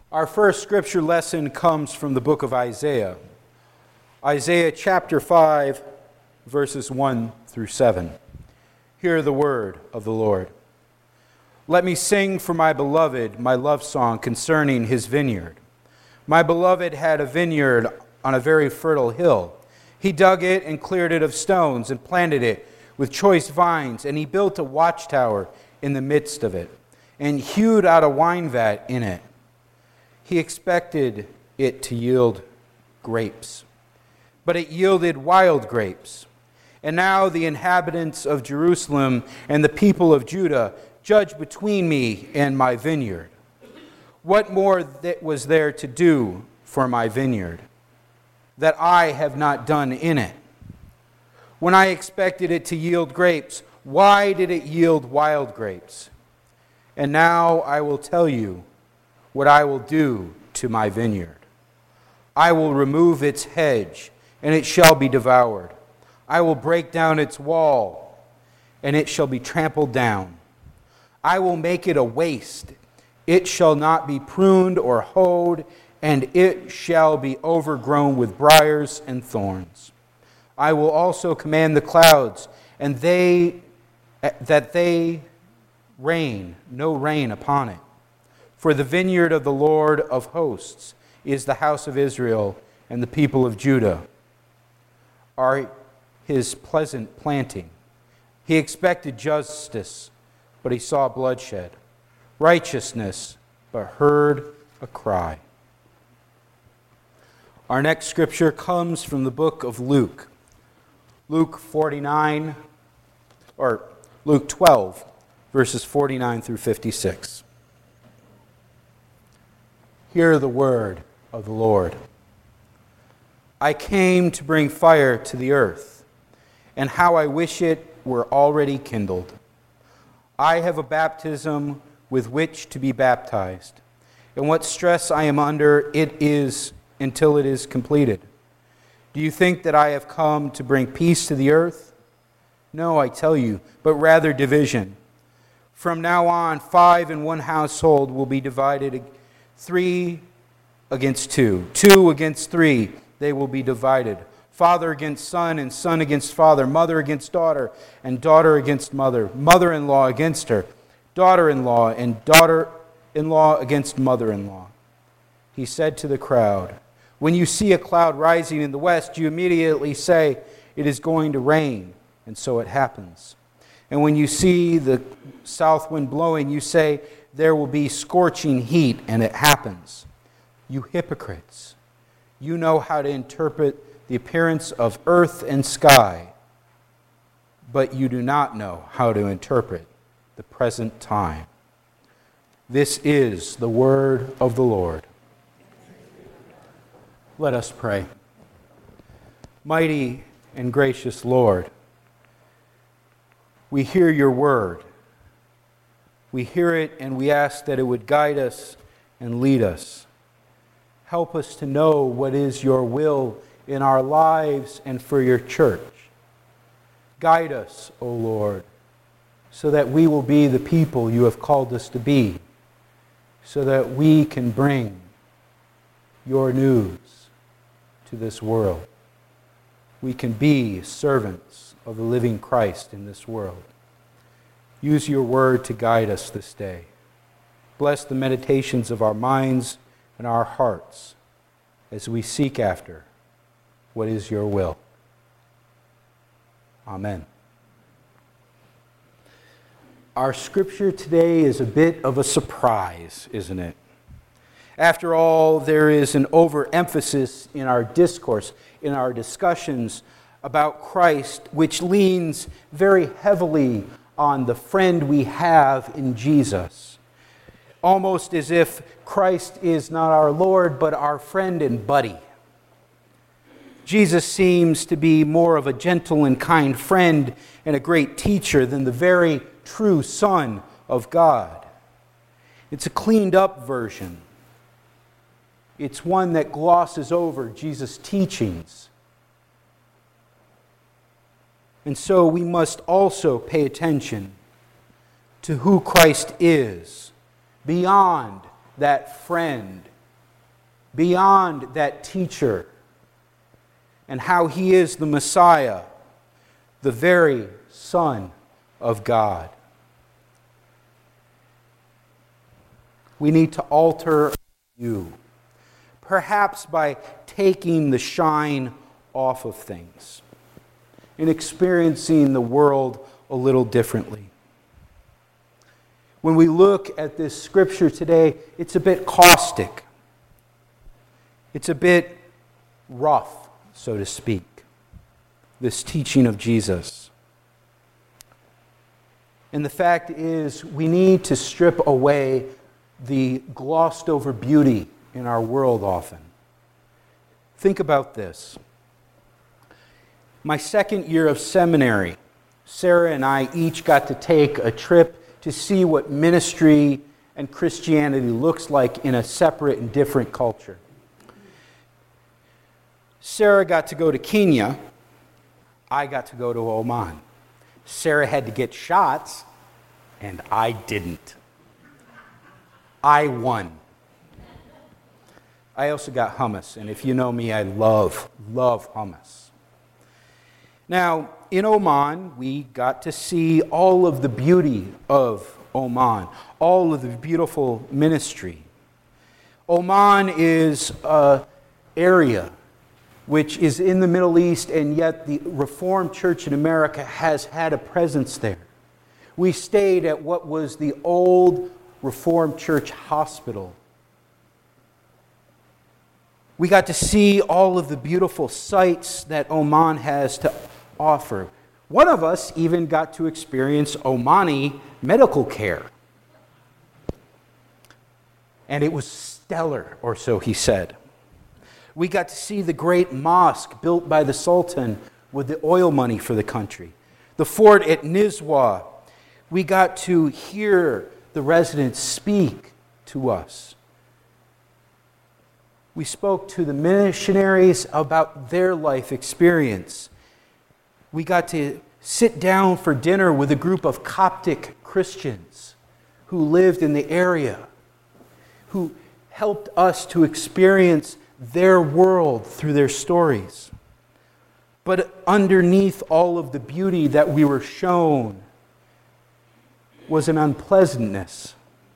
Our first scripture lesson comes from the book of Isaiah. Isaiah chapter 5, verses 1 through 7. Hear the word of the Lord. Let me sing for my beloved my love song concerning his vineyard. My beloved had a vineyard on a very fertile hill. He dug it and cleared it of stones and planted it with choice vines, and he built a watchtower in the midst of it and hewed out a wine vat in it. He expected it to yield grapes, but it yielded wild grapes. And now the inhabitants of Jerusalem and the people of Judah judge between me and my vineyard. What more was there to do for my vineyard that I have not done in it? When I expected it to yield grapes, why did it yield wild grapes? And now I will tell you what I will do to my vineyard. I will remove its hedge, and it shall be devoured. I will break down its wall, and it shall be trampled down. I will make it a waste. It shall not be pruned or hoed, and it shall be overgrown with briars and thorns. I will also command the clouds, and that they rain no rain upon it. For the vineyard of the Lord of hosts is the house of Israel, and the people of Judah are his pleasant planting. He expected justice, but he saw bloodshed, righteousness, but heard a cry. Our next scripture comes from the book of Luke. Luke 12, verses 49 through 56. Hear the word of the Lord. I came to bring fire to the earth, and how I wish it were already kindled. I have a baptism with which to be baptized, and what stress I am under it is until it is completed. Do you think that I have come to bring peace to the earth? No, I tell you, but rather division. From now on, 5 in one household will be divided, 3 against 2, 2 against 3, they will be divided. Father against son, and son against father, mother against daughter, and daughter against mother, mother-in-law against her, daughter-in-law, and daughter-in-law against mother-in-law. He said to the crowd, when you see a cloud rising in the west, you immediately say, it is going to rain, and so it happens. And when you see the south wind blowing, you say, there will be scorching heat, and it happens. You hypocrites, you know how to interpret the appearance of earth and sky, but you do not know how to interpret the present time. This is the word of the Lord. Let us pray. Mighty and gracious Lord, we hear your word. We hear it and we ask that it would guide us and lead us. Help us to know what is your will in our lives and for your church. Guide us, O Lord, so that we will be the people you have called us to be, so that we can bring your news to this world. We can be servants of the living Christ in this world. Use your word to guide us this day. Bless the meditations of our minds and our hearts as we seek after what is your will. Amen. Our scripture today is a bit of a surprise, isn't it? After all, there is an overemphasis in our discourse, in our discussions about Christ, which leans very heavily on the friend we have in Jesus. Almost as if Christ is not our Lord, but our friend and buddy. Jesus seems to be more of a gentle and kind friend and a great teacher than the very true Son of God. It's a cleaned up version. It's one that glosses over Jesus' teachings. And so we must also pay attention to who Christ is beyond that friend beyond that teacher, and how he is the Messiah, the very Son of God. We need to alter you, perhaps by taking the shine off of things and experiencing the world a little differently. When we look at this scripture today, it's a bit caustic. It's a bit rough, so to speak, this teaching of Jesus. And the fact is, we need to strip away the glossed over beauty in our world often. Think about this. My second year of seminary, Sarah and I each got to take a trip to see what ministry and Christianity looks like in a separate and different culture. Sarah got to go to Kenya. I got to go to Oman. Sarah had to get shots, and I didn't. I won. I also got hummus, and if you know me, I love hummus. Now, in Oman, we got to see all of the beauty of Oman, all of the beautiful ministry. Oman is an area which is in the Middle East, and yet the Reformed Church in America has had a presence there. We stayed at what was the old Reformed Church hospital. We got to see all of the beautiful sights that Oman has to offer. One of us even got to experience Omani medical care. And it was stellar, or so he said. We got to see the great mosque built by the Sultan with the oil money for the country. The fort at Nizwa. We got to hear the residents speak to us. We spoke to the missionaries about their life experience. We got to sit down for dinner with a group of Coptic Christians who lived in the area, who helped us to experience their world through their stories. But underneath all of the beauty that we were shown was an unpleasantness.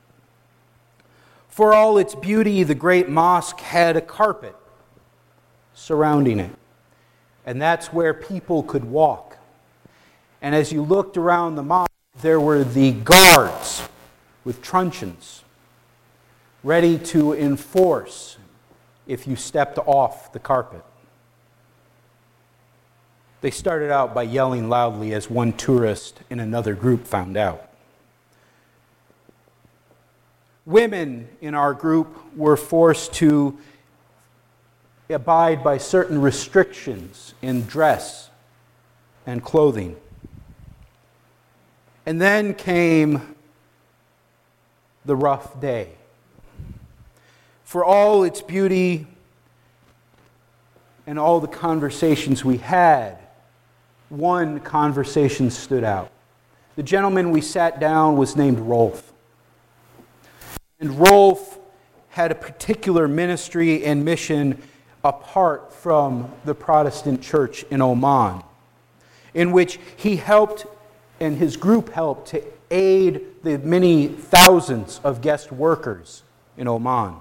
For all its beauty, the great mosque had a carpet surrounding it. And that's where people could walk. And as you looked around the mosque, there were the guards with truncheons, ready to enforce if you stepped off the carpet. They started out by yelling loudly, as one tourist in another group found out. Women in our group were forced to abide by certain restrictions in dress and clothing. And then came the rough day. For all its beauty and all the conversations we had, one conversation stood out. The gentleman we sat down was named Rolf. And Rolf had a particular ministry and mission apart from the Protestant church in Oman, in which he helped and his group helped to aid the many thousands of guest workers in Oman.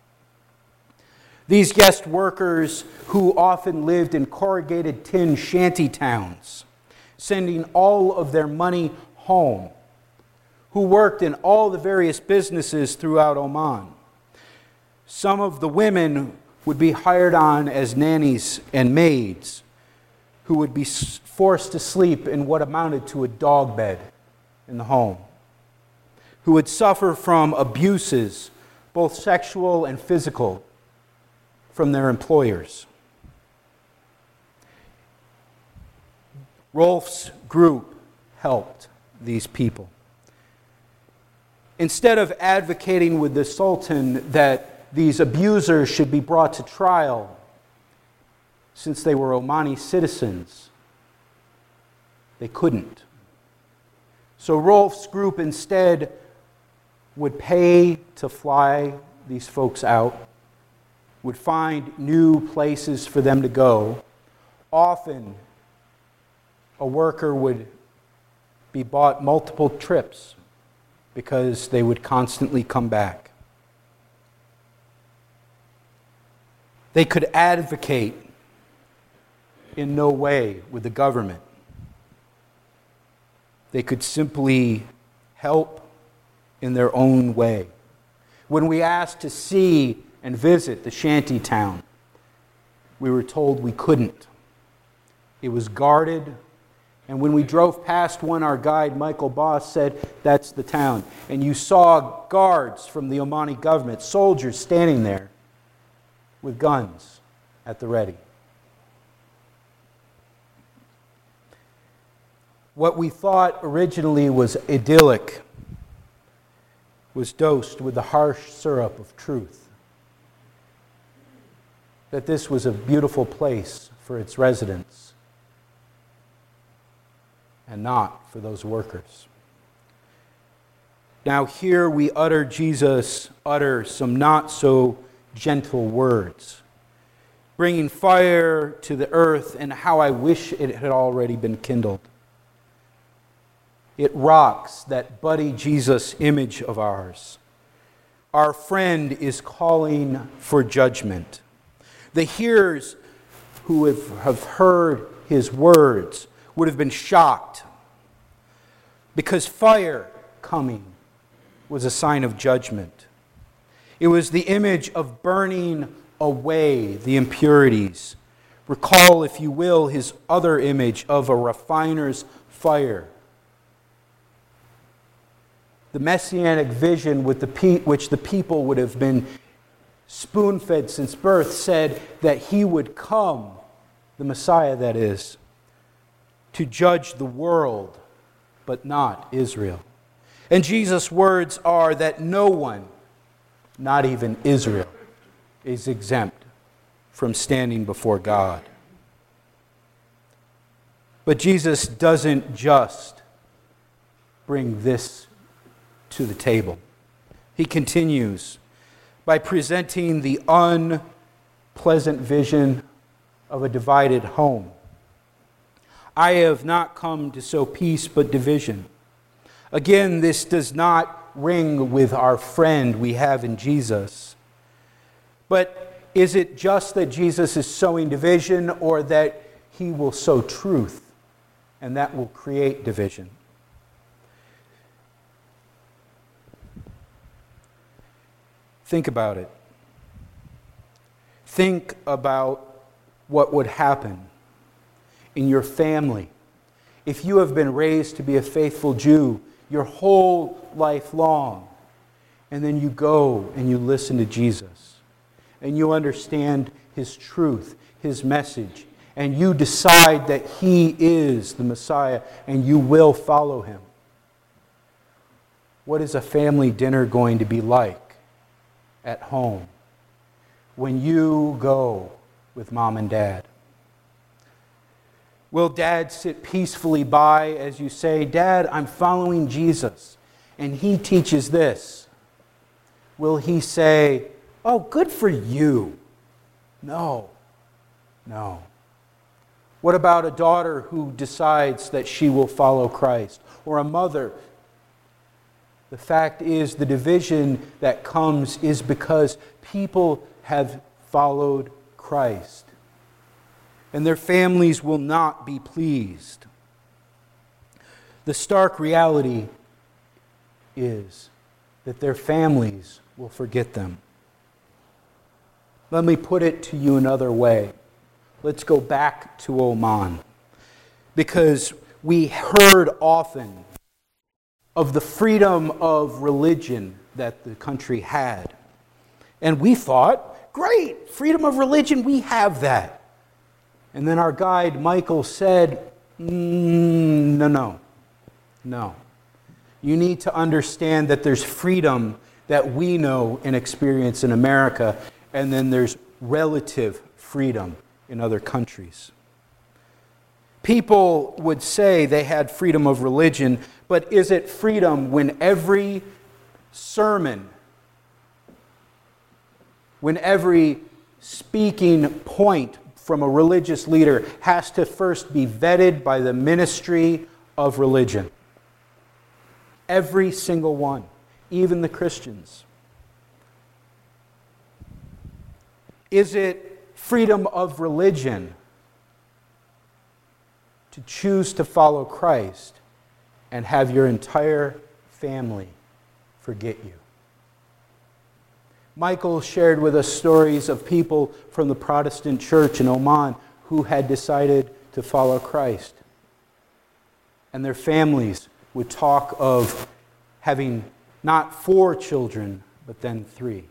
These guest workers who often lived in corrugated tin shanty towns, sending all of their money home, who worked in all the various businesses throughout Oman. Some of the women would be hired on as nannies and maids who would be forced to sleep in what amounted to a dog bed in the home, who would suffer from abuses, both sexual and physical, from their employers. Rolf's group helped these people. Instead of advocating with the Sultan that these abusers should be brought to trial, since they were Omani citizens, they couldn't. So Rolf's group instead would pay to fly these folks out, would find new places for them to go. Often, a worker would be bought multiple trips because they would constantly come back. They could advocate in no way with the government. They could simply help in their own way. When we asked to see and visit the shanty town, we were told we couldn't. It was guarded, and when we drove past one, our guide, Michael Boss, said, "That's the town." And you saw guards from the Omani government, soldiers standing there with guns at the ready. What we thought originally was idyllic was dosed with the harsh syrup of truth. That this was a beautiful place for its residents and not for those workers. Now here we Jesus utter some not so gentle words, bringing fire to the earth, and how I wish it had already been kindled. It rocks that buddy Jesus image of ours. Our friend is calling for judgment. The hearers who have heard his words would have been shocked, because fire coming was a sign of judgment. It was the image of burning away the impurities. Recall, if you will, his other image of a refiner's fire. The messianic vision with which the people would have been spoon-fed since birth said that he would come, the Messiah that is, to judge the world, but not Israel. And Jesus' words are that no one, not even Israel, is exempt from standing before God. But Jesus doesn't just bring this to the table. He continues by presenting the unpleasant vision of a divided home. I have not come to sow peace but division. Again, this does not ring with our friend we have in Jesus. But is it just that Jesus is sowing division, or that he will sow truth and that will create division? Think about it. Think about what would happen in your family if you have been raised to be a faithful Jew your whole life long, and then you go and you listen to Jesus, and you understand his truth, his message, and you decide that he is the Messiah and you will follow him. What is a family dinner going to be like at home when you go with mom and dad? Will dad sit peacefully by as you say, "Dad, I'm following Jesus, and he teaches this"? Will he say, "Oh, good for you"? No. What about a daughter who decides that she will follow Christ? Or a mother? The fact is, the division that comes is because people have followed Christ, and their families will not be pleased. The stark reality is that their families will forget them. Let me put it to you another way. Let's go back to Oman, because we heard often of the freedom of religion that the country had. And we thought, great, freedom of religion, we have that. And then our guide, Michael, said, no. You need to understand that there's freedom that we know and experience in America, and then there's relative freedom in other countries. People would say they had freedom of religion, but is it freedom when every sermon, when every speaking point from a religious leader has to first be vetted by the ministry of religion. Every single one, even the Christians. Is it freedom of religion to choose to follow Christ and have your entire family forget you? Michael shared with us stories of people from the Protestant church in Oman who had decided to follow Christ. And their families would talk of having not 4 children, but then 3.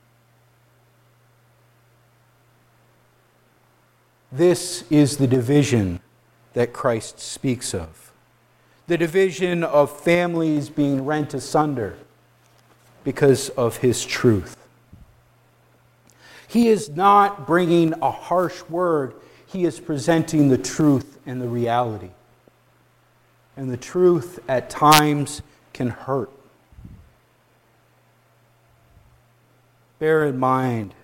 This is the division that Christ speaks of. The division of families being rent asunder because of his truth. He is not bringing a harsh word. He is presenting the truth and the reality. And the truth at times can hurt. Bear in mind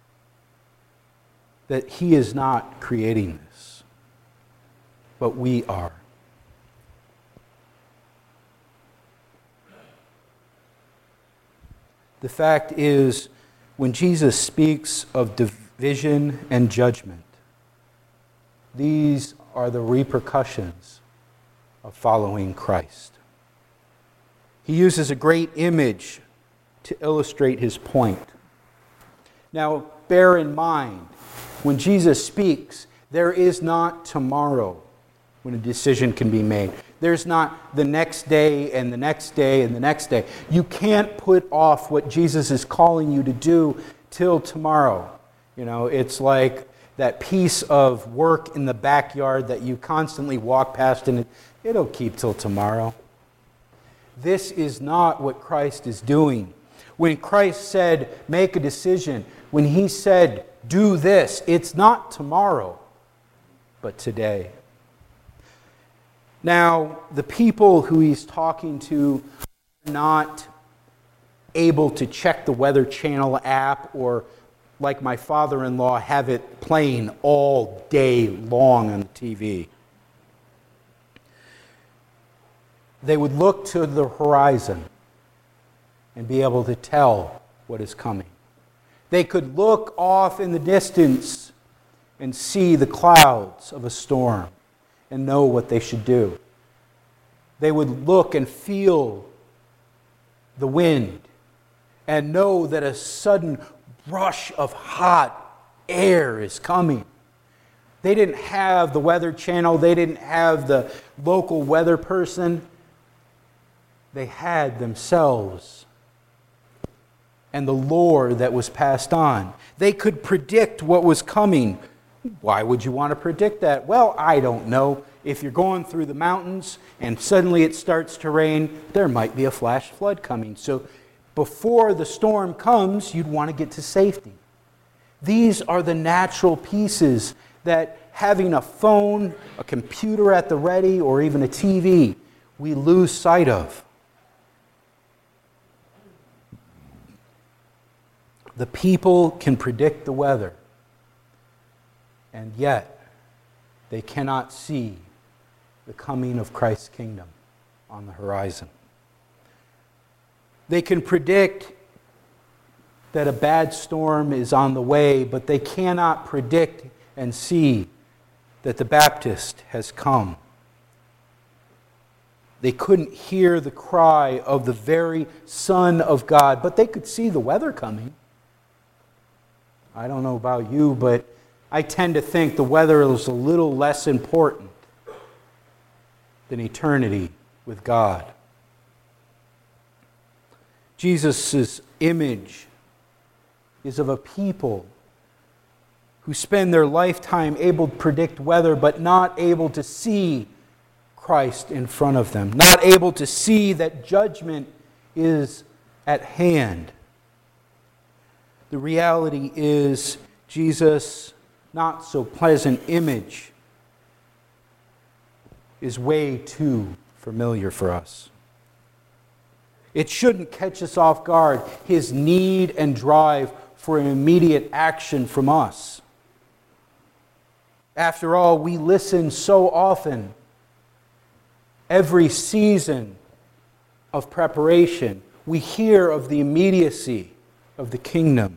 that he is not creating this, but we are. The fact is, when Jesus speaks of division and judgment, these are the repercussions of following Christ. He uses a great image to illustrate his point. Now, bear in mind, when Jesus speaks, there is not tomorrow when a decision can be made. There's not the next day and the next day and the next day. You can't put off what Jesus is calling you to do till tomorrow. You know, it's like that piece of work in the backyard that you constantly walk past and it'll keep till tomorrow. This is not what Christ is doing. When Christ said, make a decision, when he said, do this, it's not tomorrow, but today. Now, the people who he's talking to are not able to check the Weather Channel app or, like my father-in-law, have it playing all day long on the TV. They would look to the horizon and be able to tell what is coming. They could look off in the distance and see the clouds of a storm and know what they should do. They would look and feel the wind and know that a sudden rush of hot air is coming. They didn't have the Weather Channel. They didn't have the local weather person. They had themselves and the lore that was passed on. They could predict what was coming. Why would you want to predict that? Well, I don't know. If you're going through the mountains and suddenly it starts to rain, there might be a flash flood coming. So before the storm comes, you'd want to get to safety. These are the natural pieces that having a phone, a computer at the ready, or even a TV, we lose sight of. The people can predict the weather, and yet they cannot see the coming of Christ's kingdom on the horizon. They can predict that a bad storm is on the way, but they cannot predict and see that the Baptist has come. They couldn't hear the cry of the very Son of God, but they could see the weather coming. I don't know about you, but I tend to think the weather is a little less important than eternity with God. Jesus' image is of a people who spend their lifetime able to predict weather, but not able to see Christ in front of them, not able to see that judgment is at hand. The reality is Jesus' not so pleasant image is way too familiar for us. It shouldn't catch us off guard. His need and drive for an immediate action from us. After all, we listen so often. Every season of preparation, we hear of the immediacy of the kingdom.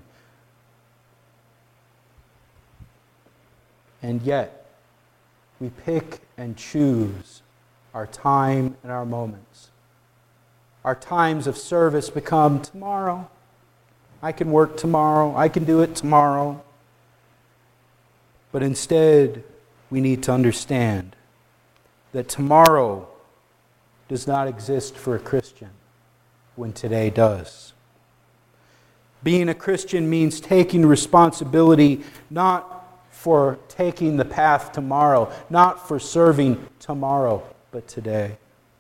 And yet, we pick and choose our time and our moments. Our times of service become tomorrow. I can work tomorrow. I can do it tomorrow. But instead, we need to understand that tomorrow does not exist for a Christian when today does. Being a Christian means taking responsibility not for taking the path tomorrow, not for serving tomorrow, but today.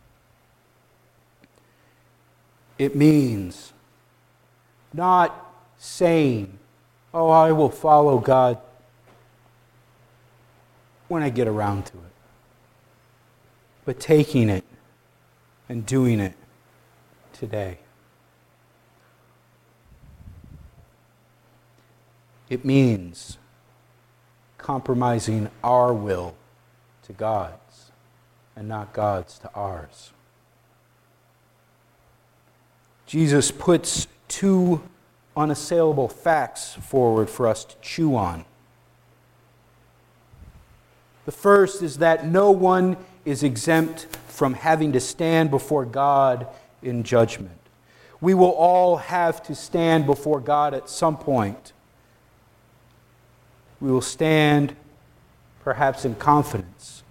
It means not saying, oh, I will follow God when I get around to it, but taking it and doing it today. It means compromising our will to God's and not God's to ours. Jesus puts two unassailable facts forward for us to chew on. The first is that no one is exempt from having to stand before God in judgment. We will all have to stand before God at some point. We will stand perhaps in confidence,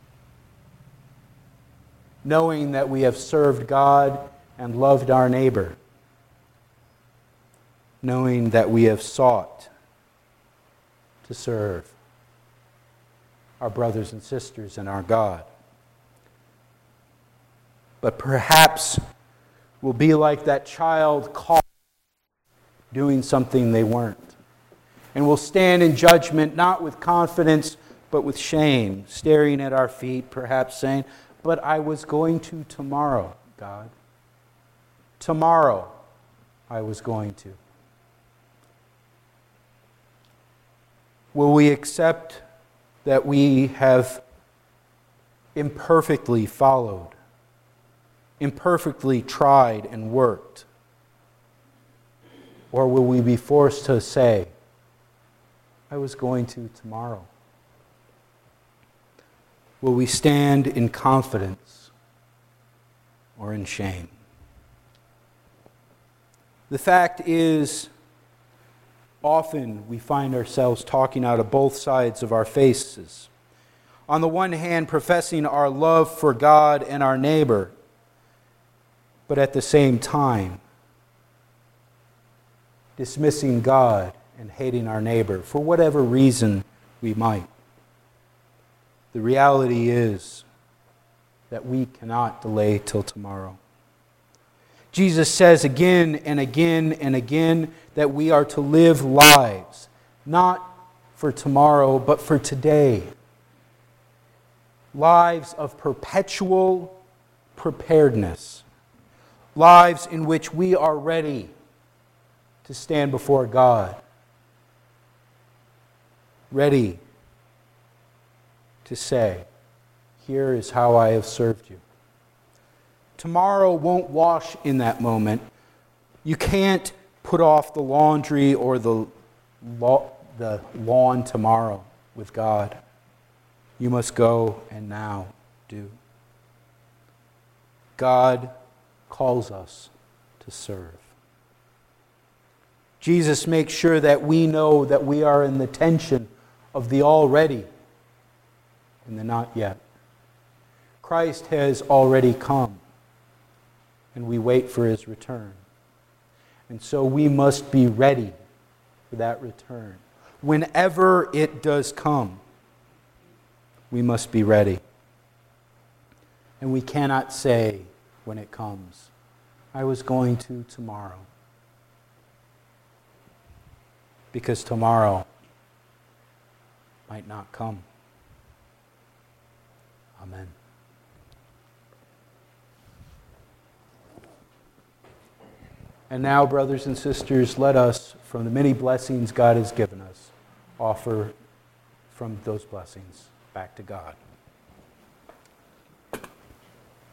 knowing that we have served God and loved our neighbor, knowing that we have sought to serve our brothers and sisters and our God. But perhaps we'll be like that child caught doing something they weren't. And we'll stand in judgment not with confidence, but with shame, staring at our feet, perhaps saying, but I was going to tomorrow, God. Tomorrow I was going to. Will we accept that we have imperfectly followed, imperfectly tried and worked? Or will we be forced to say, I was going to tomorrow? Will we stand in confidence or in shame? The fact is, often we find ourselves talking out of both sides of our faces. On the one hand, professing our love for God and our neighbor, but at the same time, dismissing God and hating our neighbor for whatever reason we might. The reality is that we cannot delay till tomorrow. Jesus says again and again and again that we are to live lives, not for tomorrow, but for today. Lives of perpetual preparedness. Lives in which we are ready to stand before God. Ready to say, here is how I have served you. Tomorrow won't wash in that moment. You can't put off the laundry or the lawn tomorrow with God. You must go and now do. God calls us to serve. Jesus makes sure that we know that we are in the tension of the already and the not yet. Christ has already come, and we wait for his return. And so we must be ready for that return. Whenever it does come, we must be ready. And we cannot say when it comes, I was going to tomorrow. Because tomorrow might not come. Amen. And now, brothers and sisters, let us, from the many blessings God has given us, offer from those blessings back to God.